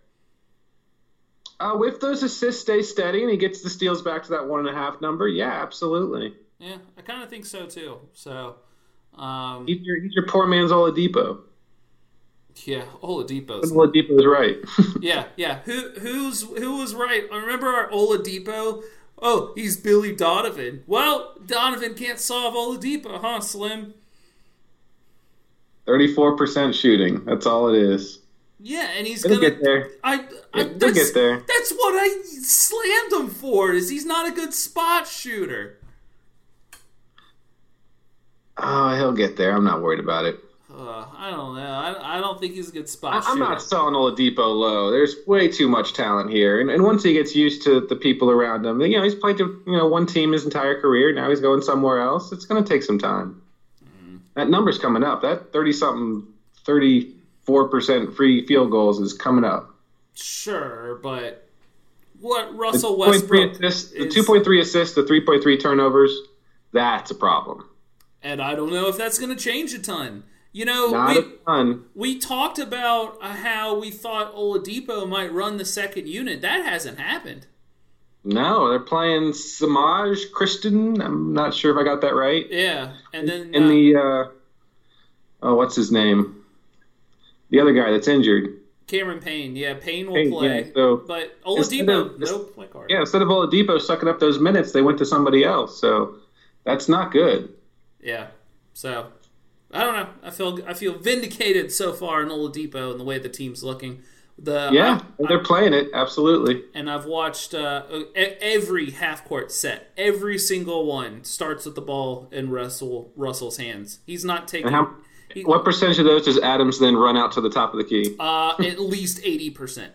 Uh, if those assists stay steady and he gets the steals back to that one and a half number, yeah, absolutely. Yeah, I kind of think so too. So, um, He's your, he's your poor man's Oladipo. yeah, Oladipo's. Oladipo's right. Yeah, yeah. Who who's who was right? Remember our Oladipo? Oh, he's Billy Donovan. Well, Donovan can't solve Oladipo, huh, Slim? thirty-four percent shooting. That's all it is. Yeah, and he's He'll gonna get there. I, I Yeah, he'll that's, get there. That's what I slammed him for. Is he's not a good spot shooter? Oh, he'll get there. I'm not worried about it. Oh, Uh, I don't know. I, I don't think he's a good spot I, I'm shooter. not selling Oladipo low. There's way too much talent here, and, and once he gets used to the people around him, you know, he's played to you know one team his entire career. Now he's going somewhere else. It's going to take some time. Mm. That number's coming up. That thirty something, thirty-four percent free field goals is coming up. Sure, but what Russell the Westbrook assists, is, the two point three assists, the three point three turnovers, that's a problem. And I don't know if that's going to change a ton. You know, Not we, a ton. we talked about uh, how we thought Oladipo might run the second unit. That hasn't happened. No, they're playing Samaj Kristen. I'm not sure if I got that right. Yeah, and then in uh, the uh, oh, what's his name? The other guy that's injured. Cameron Payne. Yeah, Payne will Payne, play. yeah, so but Oladipo, of, no point guard. Yeah, instead of Oladipo sucking up those minutes, they went to somebody else. So that's not good. Yeah. So I don't know. I feel I feel vindicated so far in Oladipo and the way the team's looking. The yeah, I, they're I, playing it absolutely. And I've watched uh, every half court set. Every single one starts with the ball in Russell Russell's hands. He's not taking. How, he, what percentage of those does Adams then run out to the top of the key? Uh, at least eighty percent.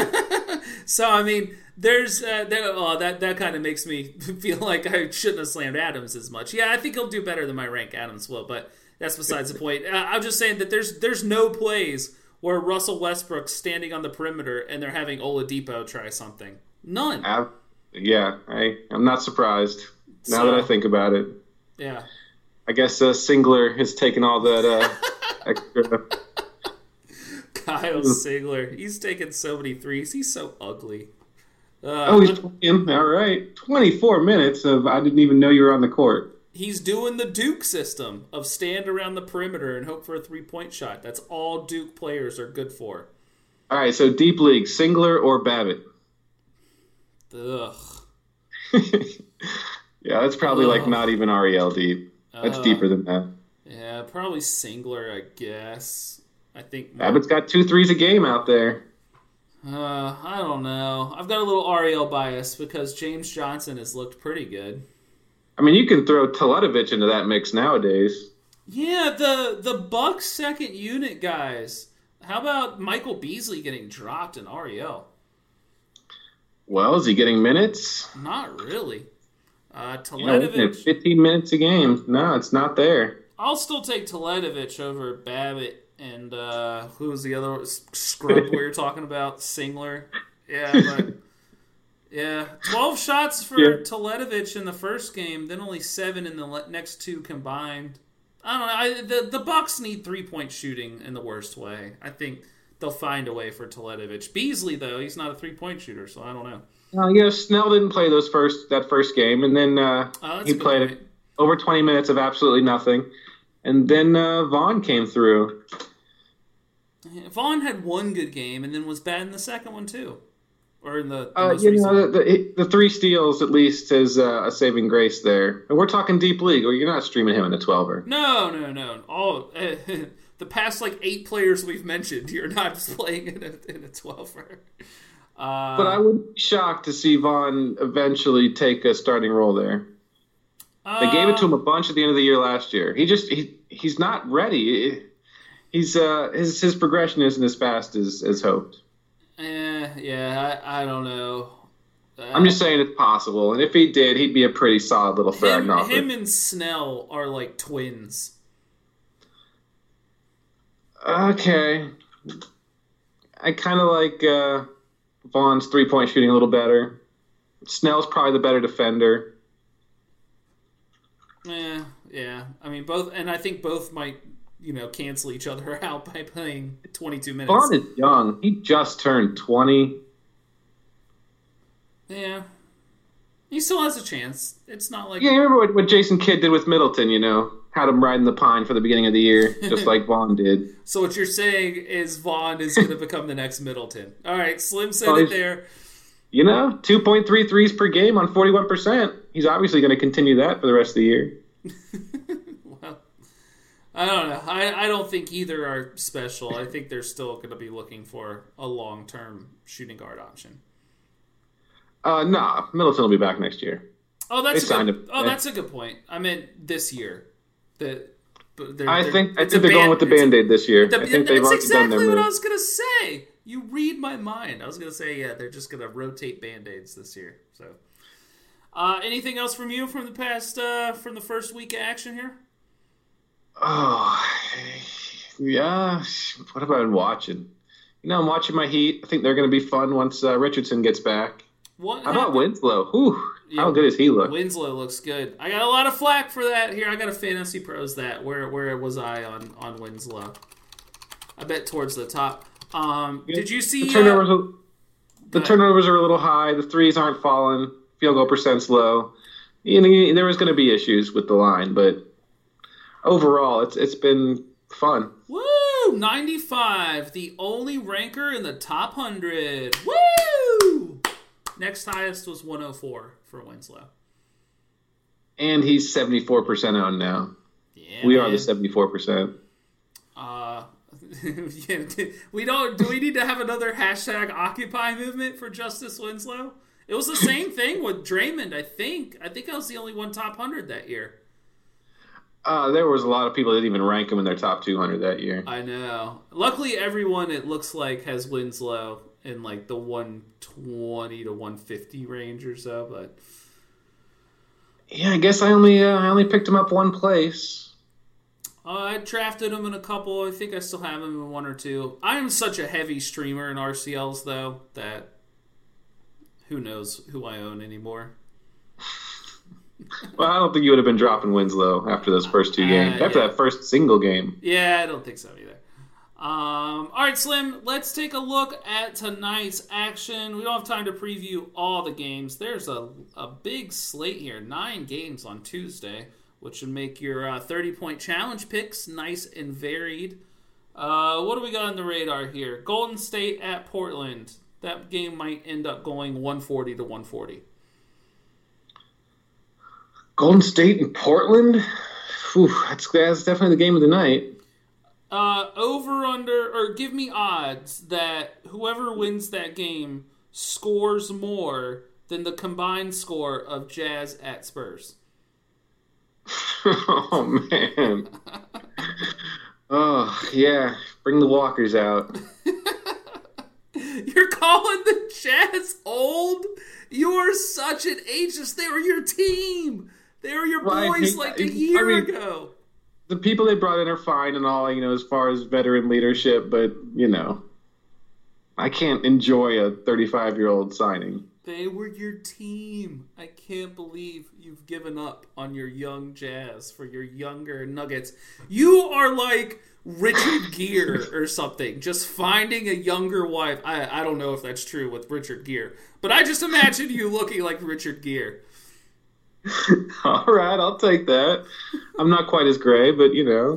So I mean, there's uh, there, oh, that that kind of makes me feel like I shouldn't have slammed Adams as much. Yeah, I think he'll do better than my rank Adams will, but that's besides the point. Uh, I'm just saying that there's there's no plays where Russell Westbrook's standing on the perimeter and they're having Oladipo try something. None. Uh, yeah, I I'm not surprised now So, that I think about it. Yeah. I guess uh, Singler has taken all that uh, extra. Kyle Singler. He's taken so many threes. He's so ugly. Uh, Oh, he's playing. All right. twenty-four minutes of I didn't even know you were on the court. He's doing the Duke system of stand around the perimeter and hope for a three-point shot. That's all Duke players are good for. All right, so deep league, Singler or Babbitt? Ugh. Yeah, that's probably like Ugh. not even R E L deep. That's Uh, deeper than that. Yeah, probably Singler, I guess. I think. Babbitt's got two threes a game out there. Uh, I don't know. I've got a little R E L bias because James Johnson has looked pretty good. I mean, you can throw Teletovic into that mix nowadays. Yeah, the the Bucks second unit guys. How about Michael Beasley getting dropped in R E L? Well, is he getting minutes? Not really. Uh, You know, Teletovic. fifteen minutes a game. No, it's not there. I'll still take Teletovic over Babbitt and uh, who was the other scrub we were talking about? Singler. Yeah, but yeah, twelve shots for Yeah. Teletovic in the first game, then only seven in the le- next two combined. I don't know. I, the the Bucks need three point shooting in the worst way. I think they'll find a way for Teletovic. Beasley though, he's not a three point shooter, so I don't know. Uh, you know, Snell didn't play those first that first game, and then uh, Oh, that's he a good played point. over twenty minutes of absolutely nothing. And then uh, Vaughn came through. Vaughn had one good game and then was bad in the second one too, or in the, the Uh, most you recent know, one. the, the, the three steals at least is uh, a saving grace there. And we're talking deep league, or you're not streaming him in a twelver. No, no, no. All the past like eight players we've mentioned, you're not just playing in a in a twelver. Uh, But I would be shocked to see Vaughn eventually take a starting role there. They gave it to him a bunch at the end of the year last year. He just he he's not ready. He's uh his his progression isn't as fast as as hoped. Eh, yeah, I, I don't know. Uh, I'm just saying it's possible, and if he did, he'd be a pretty solid little threat him, and offer. him and Snell are like twins. Okay, I kind of like uh, Vaughn's three point shooting a little better. Snell's probably the better defender. Yeah, yeah. I mean, both, and I think both might, you know, cancel each other out by playing twenty-two minutes. Vaughn is young. He just turned twenty. Yeah, he still has a chance. It's not like Yeah, you remember what, what Jason Kidd did with Middleton, you know? Had him riding the pine for the beginning of the year, just like Vaughn did. So what you're saying is Vaughn is going to become the next Middleton. All right, Slim said Oh, it he's- there. You know, two point three threes per game on forty-one percent. He's obviously going to continue that for the rest of the year. Well, I don't know. I, I don't think either are special. I think they're still going to be looking for a long-term shooting guard option. Uh, nah, Middleton will be back next year. Oh, that's They a signed good, him. oh, Yeah. that's a good point. I meant this year. The But they're, I they're, think I it's a think they're going band- with the it's a- Band-Aid this year. The, I think they've that's already exactly done their what move. I was gonna say. You read my mind. I was gonna say, yeah, they're just gonna rotate Band-Aids this year. So, uh, anything else from you from the past, uh, from the first week of action here? Oh, yeah. What have I been watching? You know, I'm watching my Heat. I think they're going to be fun once uh, Richardson gets back. What? How about happened? Winslow? Whew, Yeah, how good does he look? Winslow looks good. I got a lot of flack for that. Here, I got a Fantasy Pros that. Where where was I on, on Winslow? I bet towards the top. Um, did you see... The turnovers, uh, are, the turnovers are a little high. The threes aren't falling. Field goal percent's low. You know, there was going to be issues with the line, but overall, it's it's been fun. Woo! ninety-five. The only ranker in the top one hundred. Woo! Next highest was one oh four for Winslow. And he's seventy-four percent owned now. Yeah, we man. are the seventy-four percent. Uh, yeah, we don't. Do we need to have another hashtag Occupy movement for Justice Winslow? It was the same thing with Draymond. I think. I think I was the only one top one hundred that year. Uh, there was a lot of people that didn't even rank him in their top two hundred that year. I know. Luckily, everyone it looks like has Winslow in like the one twenty to one fifty range or so. But Yeah, I guess I only uh, I only picked him up one place. uh, I drafted him in a couple. I think I still have him in one or two. I am such a heavy streamer in R C Ls though that who knows who I own anymore. Well, I don't think you would have been dropping Winslow after those first two games. Uh, after yeah. that first single game. Yeah, I don't think so either. Um, all right, Slim, let's take a look at tonight's action. We don't have time to preview all the games. There's a, a big slate here, nine games on Tuesday, which would make your uh, thirty-point challenge picks nice and varied. Uh, what do we got on the radar here? Golden State at Portland. That game might end up going one forty to one forty. Golden State and Portland? Whew, that's, that's definitely the game of the night. Uh, over, under, or give me odds that whoever wins that game scores more than the combined score of Jazz at Spurs. Oh, man. Oh, yeah. Bring the walkers out. You're calling the Jazz old? You are such an ageist. They were your team. They were your Well, I boys think- like a I year mean- ago. The people they brought in are fine and all, you know, as far as veteran leadership, but, you know, I can't enjoy a thirty-five-year-old signing. They were your team. I can't believe you've given up on your young Jazz for your younger Nuggets. You are like Richard Gere or something, just finding a younger wife. I, I don't know if that's true with Richard Gere, but I just imagine you looking like Richard Gere. All right, I'll take that. I'm not quite as gray, but, you know.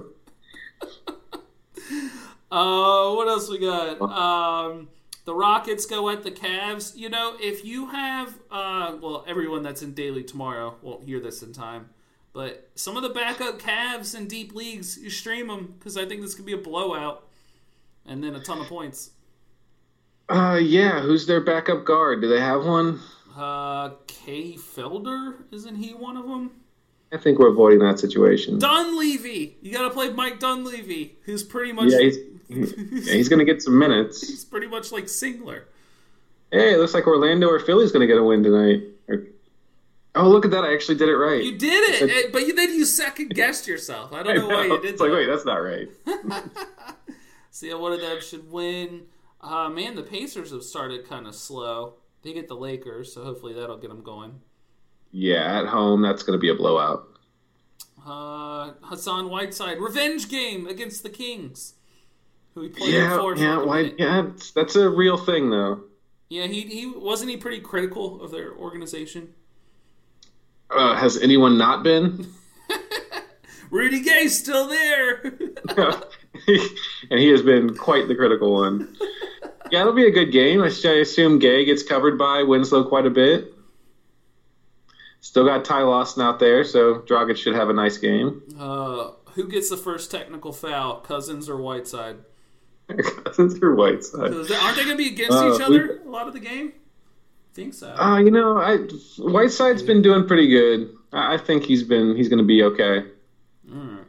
Uh, what else we got? Um, the Rockets go at the Cavs. You know, if you have, uh, well, everyone that's in Daily tomorrow won't hear this in time, but some of the backup Cavs in deep leagues, you stream them because I think this could be a blowout and then a ton of points. Uh, yeah, who's their backup guard? Do they have one? Uh, Kay Felder, isn't he one of them? I think we're avoiding that situation. Dunleavy, you got to play Mike Dunleavy, who's pretty much Yeah, he's, yeah, he's going to get some minutes. he's pretty much like Singler. Hey, it looks like Orlando or Philly's going to get a win tonight. Or, oh, look at that. I actually did it right. You did it, eh, but you, then you second guessed yourself. I don't know, I why you did It's that. like, wait, that's not right. See, one of them should win. Uh, man, the Pacers have started kind of slow. They get the Lakers, so hopefully that'll get them going. Yeah, at home, that's going to be a blowout. Uh, Hassan Whiteside, revenge game against the Kings, who he played Yeah, for. for yeah, like a why, minute. yeah, it's- that's a real thing, though. Yeah, he he wasn't he pretty critical of their organization. Uh, has anyone not been? Rudy Gay's still there. And he has been quite the critical one. Yeah, it'll be a good game. I I assume Gay gets covered by Winslow quite a bit. Still got Ty Lawson out there, so Dragic should have a nice game. Uh, who gets the first technical foul, Cousins or Whiteside? Cousins or Whiteside? Aren't they going to be against Uh, each other a lot of the game? I think so. Uh, you know, I Whiteside's been doing pretty good. I, I think he's been he's going to be okay. All right.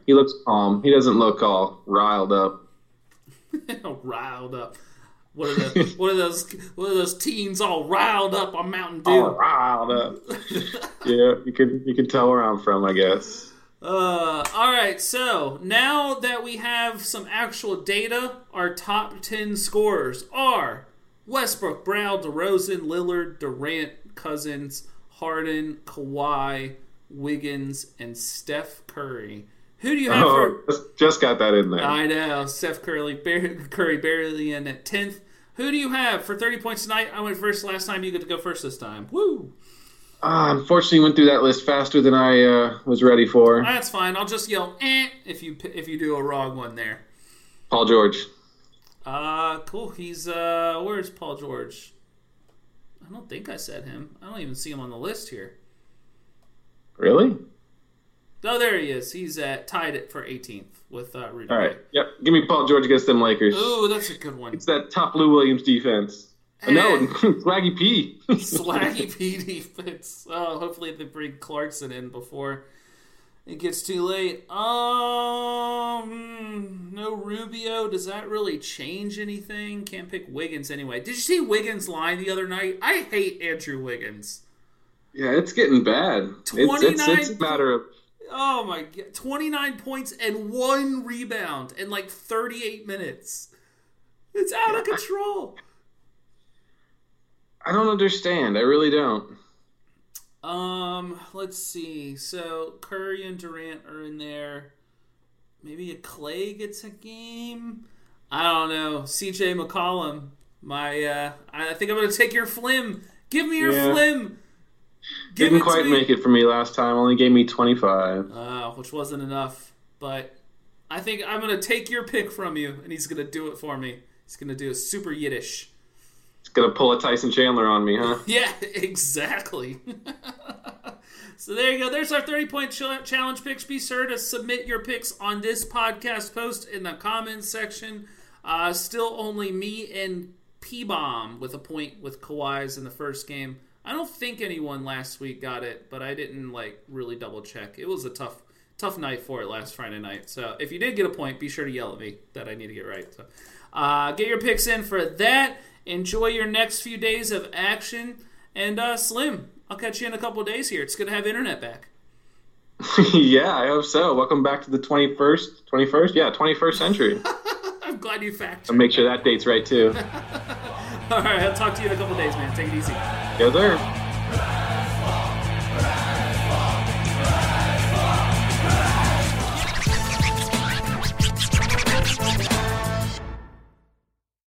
He looks calm. He doesn't look all riled up. Riled up. What are the what are those what are those teens all riled up on Mountain Dew? All riled up. Yeah, you can you can tell where I'm from, I guess. Uh, all right. So now that we have some actual data, our top ten scorers are Westbrook, Brown, DeRozan, Lillard, Durant, Cousins, Harden, Kawhi, Wiggins, and Steph Curry. Who do you have Oh, for? just, just got that in there. I know Steph Curry, bar- Curry barely in at tenth. Who do you have for thirty points tonight? I went first last time. You get to go first this time. Woo! Uh, unfortunately, went through that list faster than I uh, was ready for. That's fine. I'll just yell eh if you if you do a wrong one there. Paul George. Uh, cool. He's uh, where's Paul George? I don't think I said him. I don't even see him on the list here. Really? Oh, there he is. He's at tied it for eighteenth with uh, Rudy. All right. Yep. Give me Paul George against them Lakers. Ooh, that's a good one. It's that top Lou Williams defense. Hey. No, Swaggy P. Swaggy P defense. Oh, hopefully they bring Clarkson in before it gets too late. Um, no Rubio. Does that really change anything? Can't pick Wiggins anyway. Did you see Wiggins' line the other night? I hate Andrew Wiggins. Yeah, it's getting bad. It's, it's, it's a matter of... Oh my god. twenty-nine points and one rebound in like thirty-eight minutes. It's out of control. I don't understand. I really don't. Um, let's see. So Curry and Durant are in there. Maybe a Clay gets a game. I don't know. C J McCollum. My, uh, I think I'm gonna take your flim. Give me your Yeah. flim. Give Didn't it to quite me. make it for me last time. Only gave me twenty-five. Uh, which wasn't enough. But I think I'm gonna take your pick from you, and he's gonna do it for me. He's gonna do a super Yiddish. It's gonna pull a Tyson Chandler on me, huh? Yeah, exactly. So there you go. There's our thirty-point ch- challenge picks. Be sure to submit your picks on this podcast post in the comments section. Uh, still only me and P-Bomb with a point with Kawhi's in the first game. I don't think anyone last week got it, but I didn't like really double check. It was a tough tough night for it last Friday night. So if you did get a point, be sure to yell at me that I need to get right. So uh, get your picks in for that. Enjoy your next few days of action. And uh, Slim, I'll catch you in a couple of days here. It's good to have internet back. Yeah, I hope so. Welcome back to the twenty-first, twenty-first? Yeah, twenty-first century. I'm glad you fact I'll make sure that date's right, too. All right, I'll talk to you in a couple of days, man. Take it easy. Yes, sir.